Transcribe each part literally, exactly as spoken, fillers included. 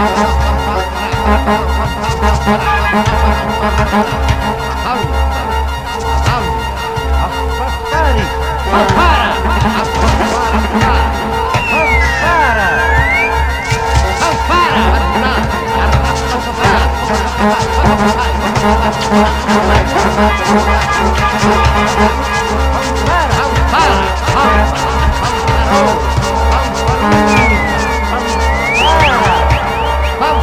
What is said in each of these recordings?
Vamos!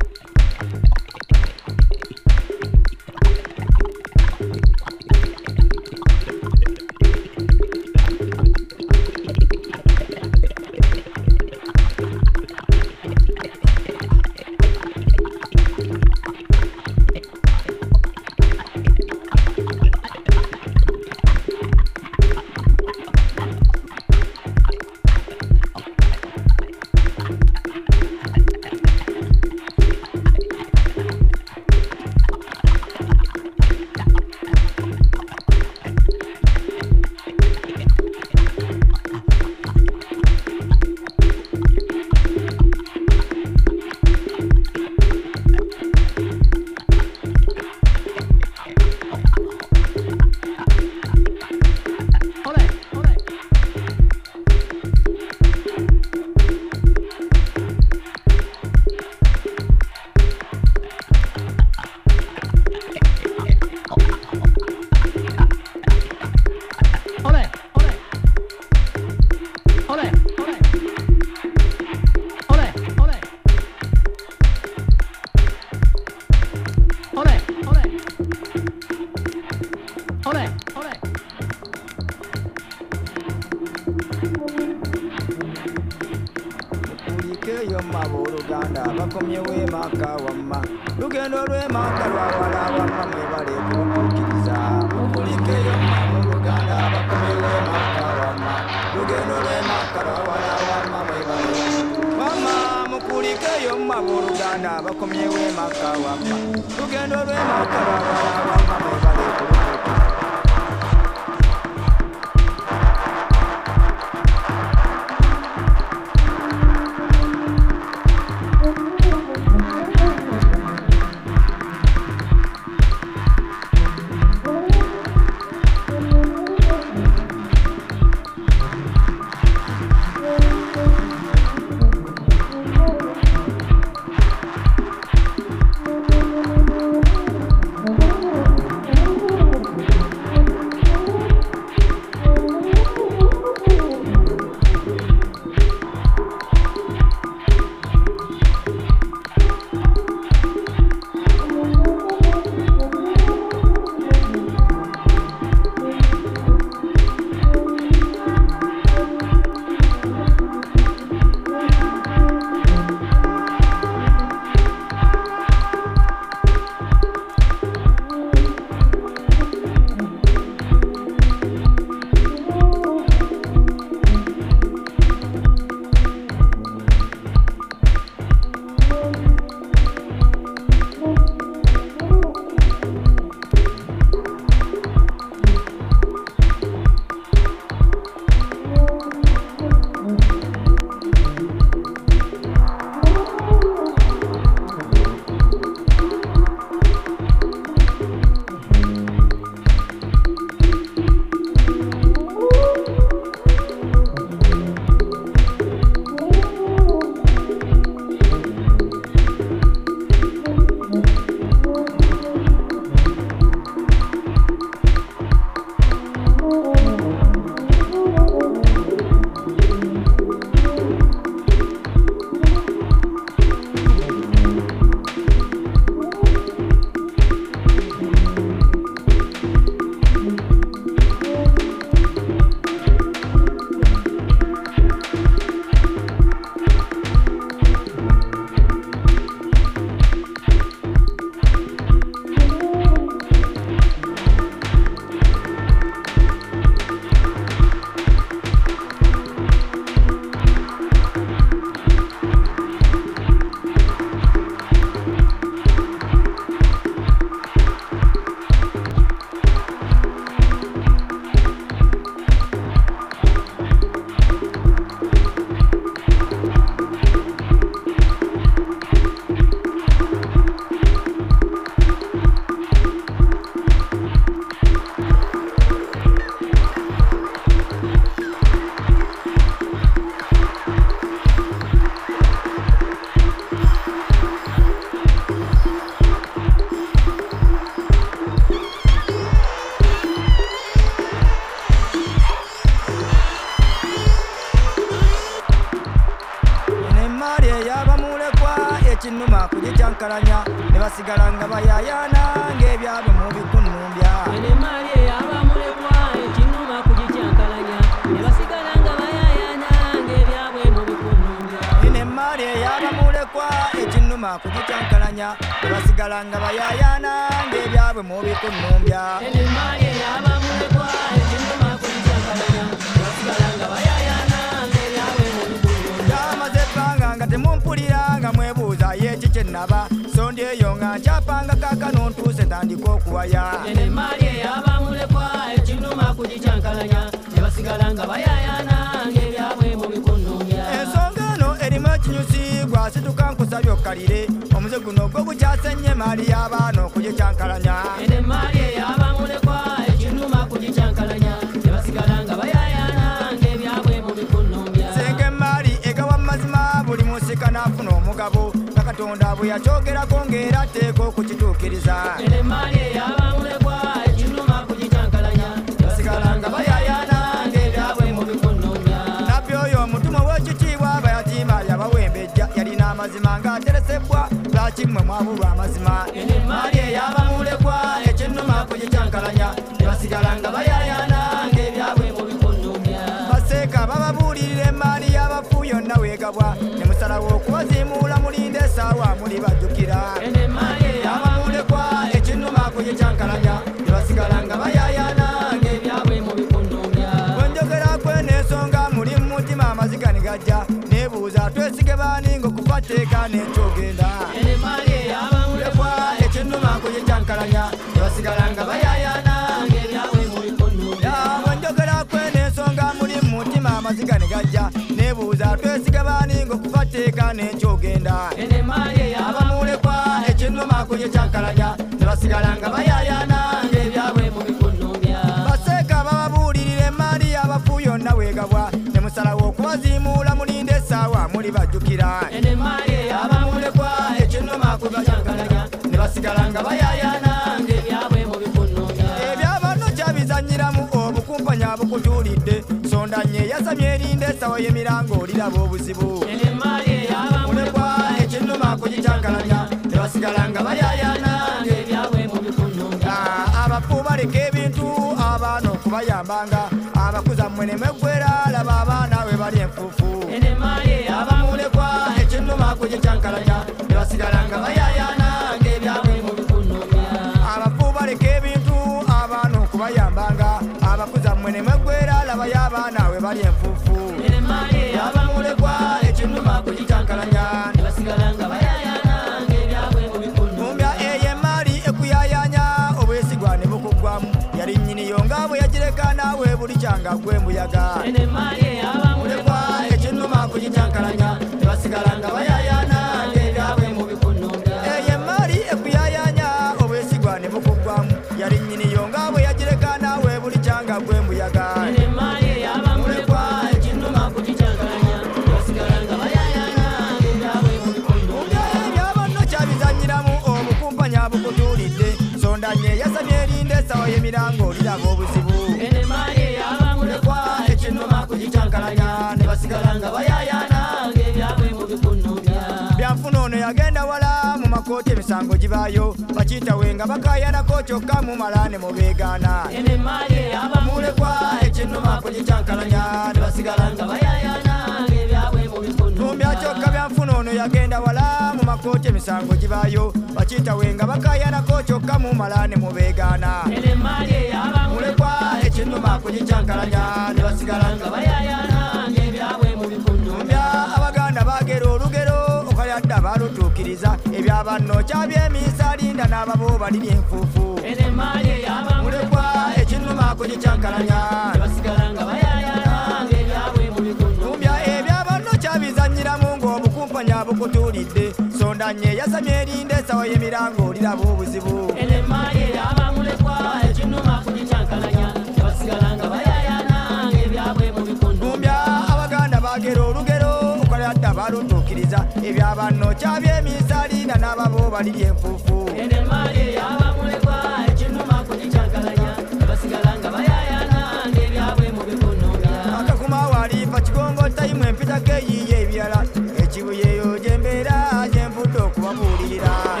kugicyankaranya ne basigala nga bayayana ng'ebyabwe mu bikunumbya ene mali abamulekwa ekinuma kugicyankaranya ne basigala nga bayayana ng'ebyabwe mu bikunumbya ene mali abamulekwa ekinuma kugicyankaranya ne basigala nga bayayana ng'ebyabwe mu bikunumbya ene mali abamulekwa ekinuma kugicyankaranya ne basigala nga bayayana ng'ebyabwe mu bikunumbya amaze ebbanga nga temumpulira nga mwebuuza yeki kyenaba so ndyeyo nga nkyapanga kaakano ntuuse ntandika okuwaya ene mali abamulekwa ekinuma kugicyankaranya ne basigala nga bayayana ng'ebyabwe mu bikunumbya ensonga eno erimu ekinyusi gwasituka nkusabye okkalire omuze guno gwe gukyasenye maali y'abaana okugicyankalanya ene mali abamulekwa ekinuma kugicyankalanya ne basigala nga bayayana ng'ebyabwe mu bikunumbya senga emaali egawa mazima buli musika n'afuna omugabo nga katonda bwe yakyogerako ng'era tteeka okukituukiriza ene mali abamulekwa ekinuma kugicyankalanya ne basigala nga bayayana ng'ebyabwe mu bikunumbya nabbi oyo omutume w'ekitiibwa bayatimba yabawembejja yalina amazima ng'ateresebwa lwaki mmwe mwabulwa amazima ene mali abamulekwa ekinuma kugicyankalanya ne basigala nga bayayana ng'ebyabwe mu bikunumbya baseeka bababuulirira emaali y'abafu yonna weegabwa ne musalawo okubaziimuula mulinde essaawa muli bajjukira ene mali abamulekwa ekinuma kugicyankalanya ne basigala nga bayayana ng'ebyabwe mu bikunumbya bwe njogera kweno ensonga muli mu mutima amaziga ne gajja neebuuza twesige baani ng'okufa tteeka n'ekyogenda ene mali abamulekwa ekinuma kugicyankalanya ne basigala nga bayayana ng'ebyabwe mu bikunumbya bwe njogera kweno ensonga muli mu mutima amaziga ne gajja neebuuza twesige baani ng'okufa tteeka n'ekyogenda ene mali abamulekwa ekinuma kugicyankalanya ne basigala nga bayayana ng'ebyabwe mu bikunumbya baseeka bababuulirira emaali y'abafu yonna weegabwa ne musalawo okubaziimuula mulinde essaawa muli bajjukira ene mali abamulekwa ekinuma kugicyankalanya ne basigala nga bayayana ng'ebyabwe mu bikunumbya ebyabanno kyabizanyiramu obukumpanya bukutuulidde sondanye yasamye erinda essawa y'emirango oliraba obuzibu ene mali abamulekwa ekinuma kugicyankalanya ne basigala nga bayayana ng'ebyabwe mu bikunumbya abafu baleka ebintu abaana okubayambanga abakuza mmwe ne mweggwera laba abaana we bali enfuufu ene mali abamulekwa ekinuma kugicyankalanya ne basigala nga bayayana ng'ebyabwe mu bikunumbya abafu baleka ebintu abaana okubayambanga abakuza mmwe ne mweggwera laba y'abaana we bali enfuufu ene mali abamulekwa ekinuma kugicyankalanya ne basigala nga bayayana ng'ebyabwe mu bikunumbya mumbya eyo emaali ekuyayanya obwesigwa ne bukuggwamu yali nnyiniyo nga bwe yagireka naawe buli kyanga gwe mbuyaga ene mali abamulekwa ekinuma kugicyankalanya ne basigala nga bayayana ng'ebyabwe mu bikunumbya eyo emaali ekuyayanya obwesigwa ne bukuggwamu yali nnyiniyo nga bwe yagireka naawe buli kyanga gwe mbuyaga ene mali abamulekwa ekinuma kugicyankalanya ne basigala nga bayayana ng'ebyabwe mu bikunumbya ebyabanno kyabizanyiramu obukumpanya bukutuulidde sondanye yasabye erinda essawa y'emirango oliraba obuzibu ene mali abamulekwa ekinuma kugicyankalanya ne basigala nga bayayana ng'ebyabwe mu bikunumbya byanfuna ono yagenda wala mu makooti emisango gibaayo bakiyitawe nga bakayanako kyokka mumala ne mubeegaana ene mali abamulekwa ekinuma kugicyankalanya ne basigala nga bayayana ng'ebyabwe mu bikunumbya tumbya kyokka byanfuna ono yagenda wala mu makooti emisango gibaayo bakiyitawe nga bakayanako kyokka mumala ne mubeegaana ene mali abamulekwa ekinuma kugicyankalanya ne basigala nga bayayana ng'ebyabwe mu bikunumbya abaganda bagera olugero okalyadda balutuukiriza ebyabanno kyabyemiisa linda n'ababo baliri enfuufu ene mali abamulekwa ekinuma kugicyankalanya ne basigala nga bayayana ng'ebyabwe mu bikunumbya ebyabanno kyabizanyiramu ng'obukumpanya bukutuulidde sondanye yasamye erinda essawa y'emirango oliraba obuzibu ene mali abamulekwa ekinuma kugicyankalanya ne basigala nga bayayana ng'ebyabwe mu bikunumbya abaganda bagera olugero okalyadda balutuukiriza ebyabanno kyabyemiisa linda n'ababo baliri enfuufu ene mali abamulekwa ekinuma kugicyankalanya ne basigala nga bayayana ng'ebyabwe mu bikunumbya akakuma walifa kigongo tayimu empitako eyiye ebirala ekibuyeyo gyembeera gyenvudde okubabuulirira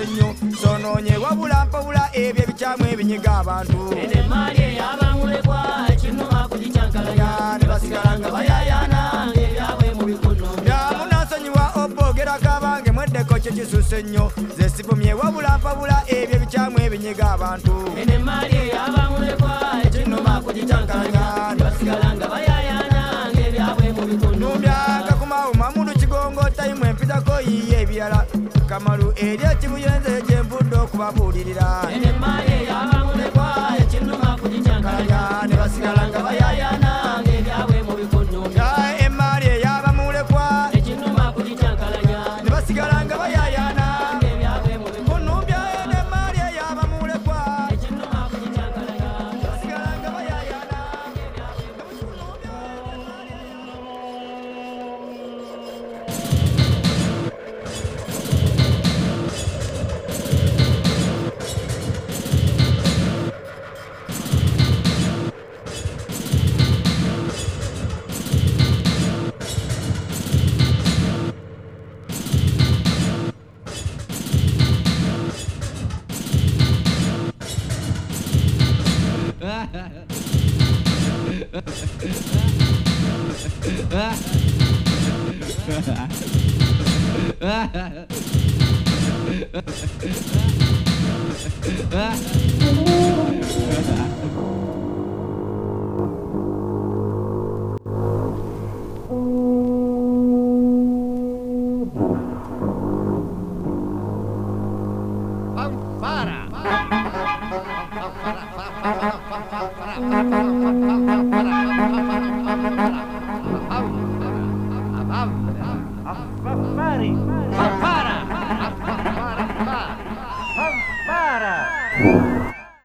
ennyo sonoonye wabula mpawula ebyo ebikyamu ebinyiga abantu eno emaali ey'abamulekwa ekinnuma kugicyankalanya ne basigala nga bayayaana ng'ebyabwe mu bikuno byamunansonyiwa obbogerako abange mweddeko kye kisuse ennyo ze sifumye wabula mpawula ebyo ebikyamu ebinyiga abantu eno emaali ey'abamulekwa ekinnuma kugicyankalanya ne basigala nga bayayaana ng'ebyabwe mu bikuno numbyanga kumawuma mulu kigongo tayimu empitako yiye ebirala kamalu eri ekibuyenze gyembudde okubabuulirira eno emaali ey'abamulekwa ekinnuma kugicyankalanya ne basigala nga bayayaana ng'ebyabwe mu bikuno emaali ey'abamulekwa ekinnuma kugicyankalanya ne basigala nga bayayaana ng'ebyabwe mu bikuno kunumbya eno emaali ey'abamulekwa ekinnuma kugicyankalanya ne basigala nga bayayaana Para.